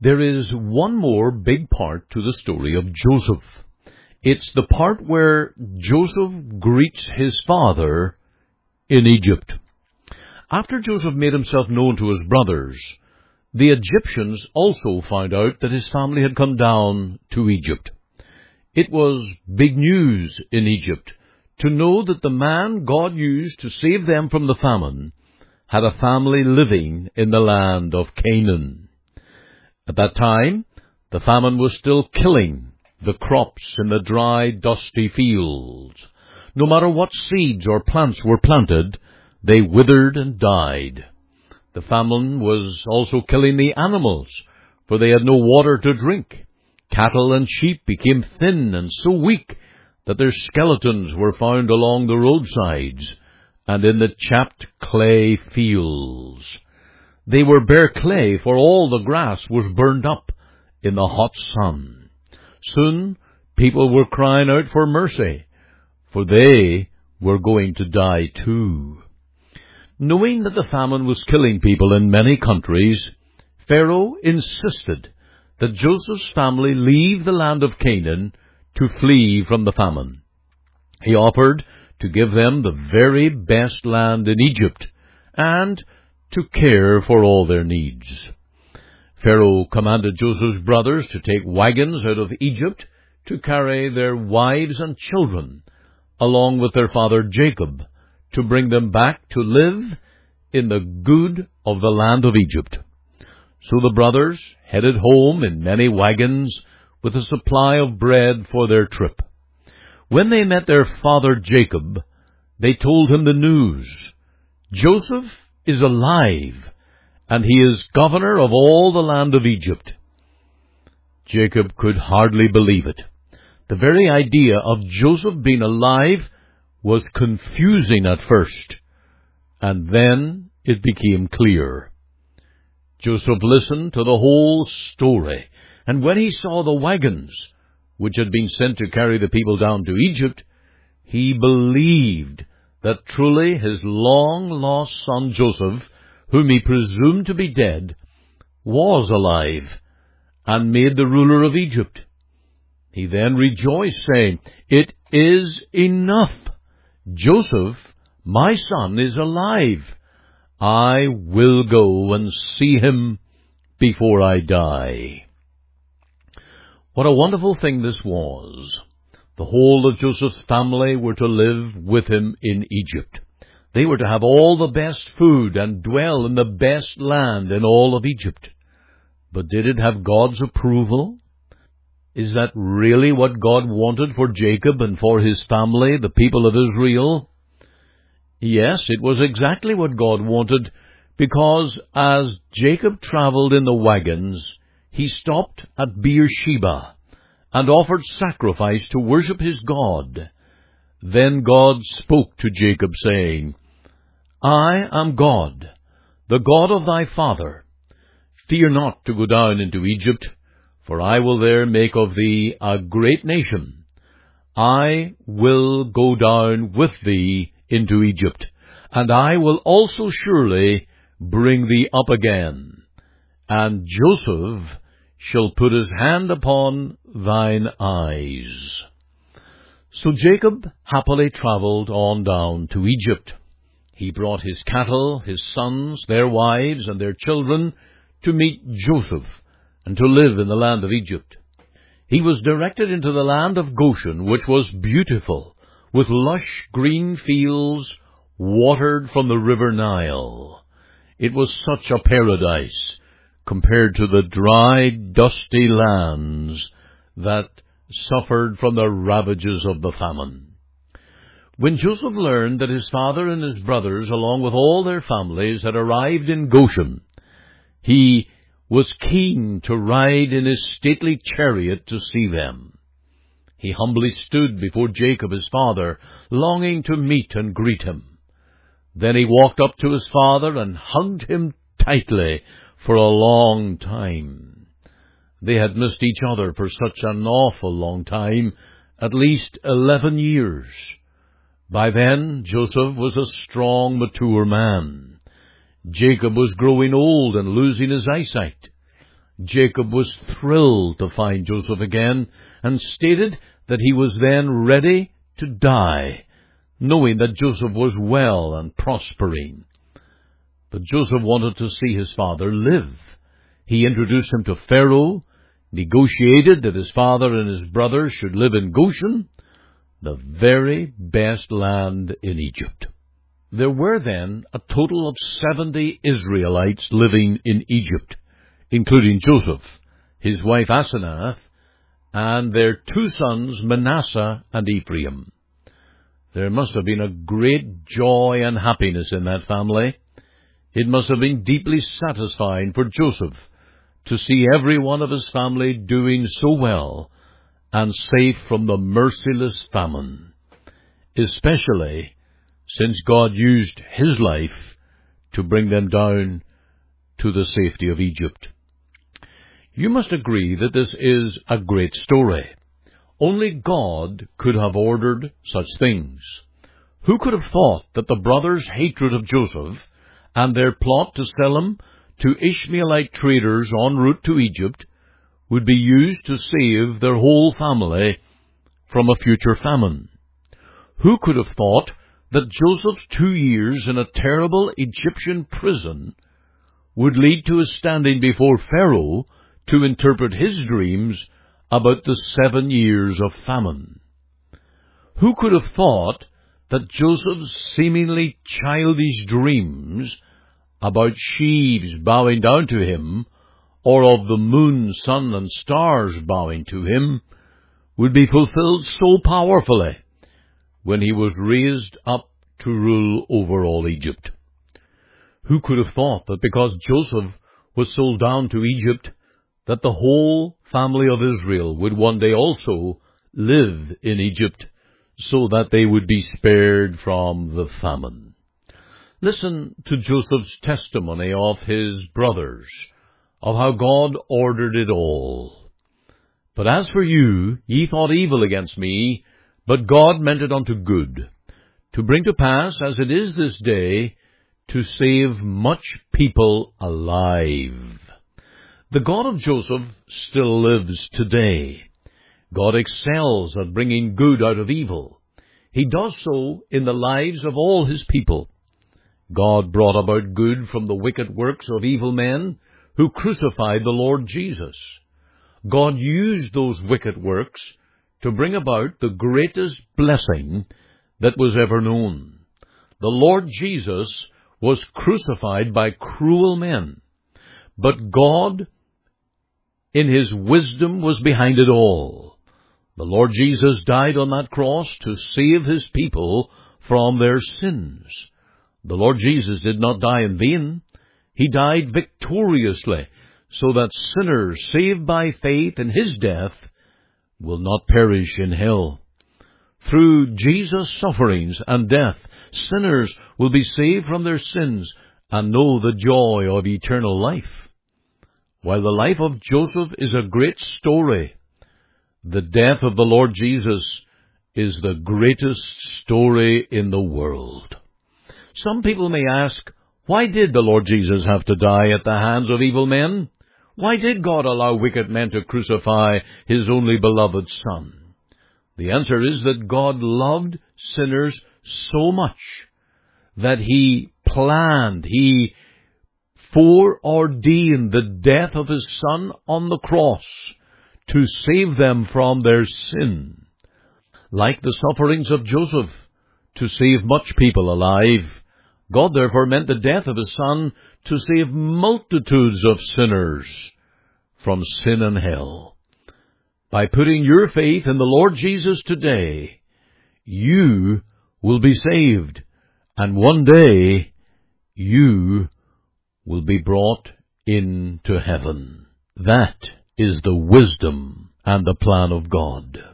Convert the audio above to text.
There is one more big part to the story of Joseph. It's the part where Joseph greets his father in Egypt. After Joseph made himself known to his brothers, the Egyptians also found out that his family had come down to Egypt. It was big news in Egypt to know that the man God used to save them from the famine had a family living in the land of Canaan. At that time, the famine was still killing the crops in the dry, dusty fields. No matter what seeds or plants were planted, they withered and died. The famine was also killing the animals, for they had no water to drink. Cattle and sheep became thin and so weak that their skeletons were found along the roadsides and in the chapped clay fields. They were bare clay, for all the grass was burned up in the hot sun. Soon people were crying out for mercy, for they were going to die too. Knowing that the famine was killing people in many countries, Pharaoh insisted that Joseph's family leave the land of Canaan to flee from the famine. He offered to give them the very best land in Egypt and to care for all their needs. Pharaoh commanded Joseph's brothers to take wagons out of Egypt to carry their wives and children, along with their father Jacob, to bring them back to live in the good of the land of Egypt. So the brothers headed home in many wagons with a supply of bread for their trip. When they met their father Jacob, they told him the news. Joseph is alive, and he is governor of all the land of Egypt. Jacob could hardly believe it. The very idea of Joseph being alive was confusing at first, and then it became clear. Joseph listened to the whole story, and when he saw the wagons, which had been sent to carry the people down to Egypt, he believed that truly his long-lost son Joseph, whom he presumed to be dead, was alive and made the ruler of Egypt. He then rejoiced, saying, "It is enough. Joseph, my son, is alive. I will go and see him before I die." What a wonderful thing this was. The whole of Joseph's family were to live with him in Egypt. They were to have all the best food and dwell in the best land in all of Egypt. But did it have God's approval? Is that really what God wanted for Jacob and for his family, the people of Israel? Yes, it was exactly what God wanted, because as Jacob traveled in the wagons, he stopped at Beersheba and offered sacrifice to worship his God. Then God spoke to Jacob, saying, "I am God, the God of thy father. Fear not to go down into Egypt, for I will there make of thee a great nation. I will go down with thee into Egypt, and I will also surely bring thee up again. And Joseph shall put his hand upon thine eyes." So Jacob happily travelled on down to Egypt. He brought his cattle, his sons, their wives, and their children to meet Joseph and to live in the land of Egypt. He was directed into the land of Goshen, which was beautiful, with lush green fields watered from the river Nile. It was such a paradise compared to the dry, dusty lands that suffered from the ravages of the famine. When Joseph learned that his father and his brothers, along with all their families, had arrived in Goshen, he was keen to ride in his stately chariot to see them. He humbly stood before Jacob his father, longing to meet and greet him. Then he walked up to his father and hugged him tightly for a long time. They had missed each other for such an awful long time, at least 11 years. By then, Joseph was a strong, mature man. Jacob was growing old and losing his eyesight. Jacob was thrilled to find Joseph again, and stated that he was then ready to die, knowing that Joseph was well and prospering. But Joseph wanted to see his father live. He introduced him to Pharaoh, negotiated that his father and his brothers should live in Goshen, the very best land in Egypt. There were then a total of 70 Israelites living in Egypt, including Joseph, his wife Asenath, and their 2 sons Manasseh and Ephraim. There must have been a great joy and happiness in that family. It must have been deeply satisfying for Joseph to see every one of his family doing so well and safe from the merciless famine, especially since God used his life to bring them down to the safety of Egypt. You must agree that this is a great story. Only God could have ordered such things. Who could have thought that the brothers' hatred of Joseph and their plot to sell him to Ishmaelite traders en route to Egypt would be used to save their whole family from a future famine? Who could have thought that Joseph's 2 years in a terrible Egyptian prison would lead to his standing before Pharaoh to interpret his dreams about the 7 years of famine? Who could have thought that Joseph's seemingly childish dreams about sheaves bowing down to him, or of the moon, sun, and stars bowing to him, would be fulfilled so powerfully when he was raised up to rule over all Egypt? Who could have thought that because Joseph was sold down to Egypt, that the whole family of Israel would one day also live in Egypt, so that they would be spared from the famine? Listen to Joseph's testimony of his brothers, of how God ordered it all. "But as for you, ye thought evil against me, but God meant it unto good, to bring to pass, as it is this day, to save much people alive." The God of Joseph still lives today. God excels at bringing good out of evil. He does so in the lives of all his people. God brought about good from the wicked works of evil men who crucified the Lord Jesus. God used those wicked works to bring about the greatest blessing that was ever known. The Lord Jesus was crucified by cruel men, but God, in his wisdom, was behind it all. The Lord Jesus died on that cross to save his people from their sins. The Lord Jesus did not die in vain. He died victoriously, so that sinners saved by faith in his death will not perish in hell. Through Jesus' sufferings and death, sinners will be saved from their sins and know the joy of eternal life. While the life of Joseph is a great story, the death of the Lord Jesus is the greatest story in the world. Some people may ask, why did the Lord Jesus have to die at the hands of evil men? Why did God allow wicked men to crucify his only beloved Son? The answer is that God loved sinners so much that he planned, he foreordained the death of his Son on the cross to save them from their sin. Like the sufferings of Joseph, to save much people alive, God therefore meant the death of his Son to save multitudes of sinners from sin and hell. By putting your faith in the Lord Jesus today, you will be saved, and one day you will be brought into heaven. That is the wisdom and the plan of God.